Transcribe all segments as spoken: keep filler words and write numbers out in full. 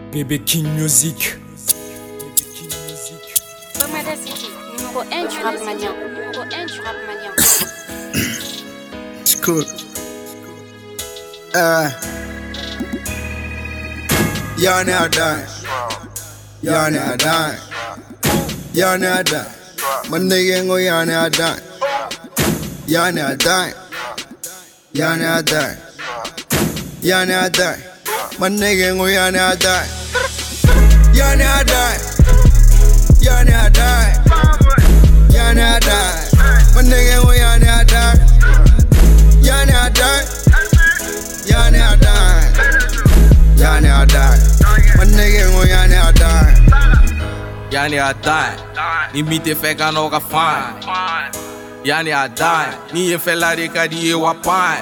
Bébé King Music. Bomada City, numéro un du rap malien. Numéro un du rap malien. It's cool. Uh, y'all now die. Y'all now die. Y'all now die. My nigga ain't gon' y'all now die. Y'all now die. Y'all now die. Y'all now die. My nigga ain't gon' y'all now die. Y'all now die. Y'all now die. Y'all now die. My nigga ain't gon' y'all now die. Y'all now die. Y'all now die. Y'all now die. My nigga ain't gon' y'all now die. Y'all now die. Ni mi te fe ka no ka fine. Y'all now die. Ni ye fe la de ka di ye wa pine.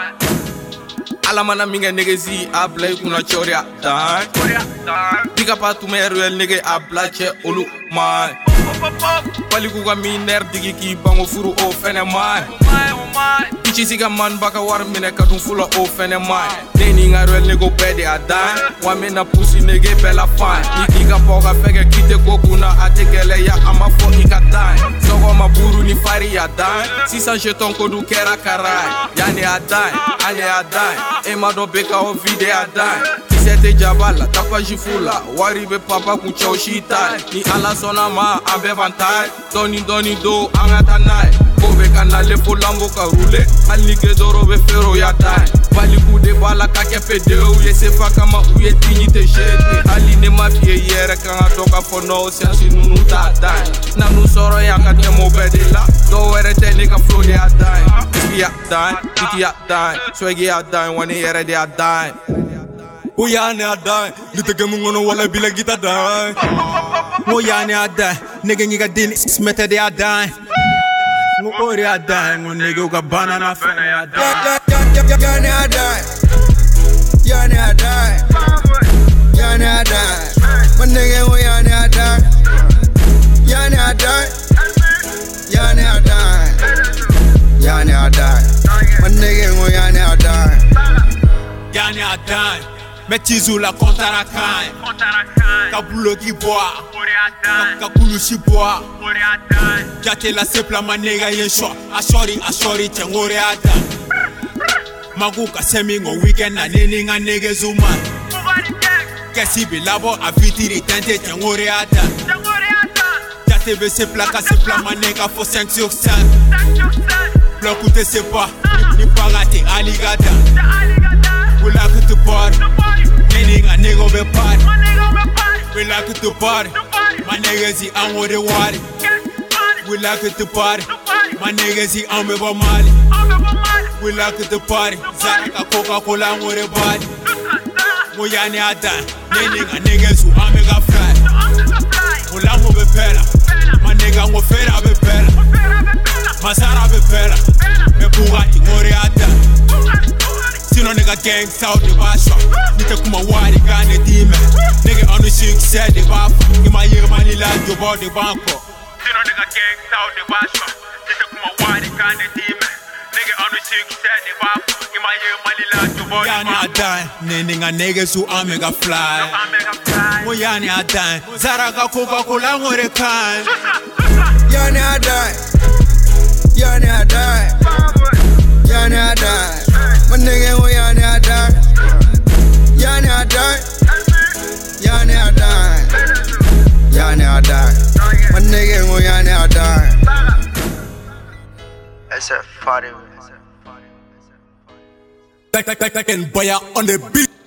Ala mana minga nigga zi abla kuna chori a die. Pick up to me real nigga abla che olu mai. Pali ku ga miner digi ki bango furu o fene mai. Ichi siga man baka war mine ka dun fula o fene mai. Deni nga real nigga pede a die. Wa me na pussy nigga bella fine. Iki ka poga fege kite kokuna atekele ya ama fo ika die. Sogo maburu ni fari ya die. Sisa jeton ko du kera karai. Yani a die, ane a die. Ema do beka o vide a die. Kisete jabala, takwa jifula. Wari be papa kucha shita. Ni ala sona ma ambe vantai. Doni doni do angata nai. Kove kanale fulambo ka rule. Alike doro be fero ya tai. Bali kude bala kake pede uye sefa kama uye tini te jete. Ali ne mafie yere kanga toka fono siansi nunu ta dai. Nanu soro yaka temo bedela. Do were te neka flow de a dai. Iki a dai, iki a dai. Swaggy a dai, wani yere de a dai. Oyane a die. Liteke mungono wala bila gita die. Oyane a die. Nigga nigga din smete de a die. Mo ori a die. Mo nigga uga banana fene a die. Y'all now die. Y'all now die. Y'all now die. My nigga ain't y'all now die. Y'all now die. Y'all now die. Y'all now die. My nigga ain't y'all now die. Y'all now die. Metizu la kontara kai. Kabulo ki boa. Kakulu shi boa. Jate la sepla manega yesho. Ashori ashori chengore ata. Maguka semingo weekend na nini nga nege zuma. Kasi bilabo afitiri tente chengore ata. Jate be sepla ka sepla manega fo cinq sur cinq. Bloku te sepa. Ni pagate aligata. We like it to party. Nini nga nigga be party. We like it to party. My niggas he on with the water. We like it to party. My niggas he on with the Mali. We like it to party. Zara Coca-Cola with the body. Moyani ada. Nini nga niggas who on mega fly. Ola mo be pera. My nigga mo fera be pera. Masara be pera. Me Bugatti ngore ada. Sino nigga gang south de basho. Nite kuma wari kane dime. Nigga on the success de bafa. Ima ye mani la jobo de banko. Sino nigga gang south de basho. Nite kuma wari kane dime. Nigga on the success de bafa. Ima ye mani la jobo de banko. Yani a die. Nene nga niggas who omega fly. Mo yani a die. Zara ka Coca-Cola ngore kan. Y'all now die. Y'all now die. Y'all now die. My nigga ain't y'all now die. Y'all now die. Y'all now die. Y'all now die. My nigga ain't y'all now die. S F forty. Back, back, back, back, and boy on the beat.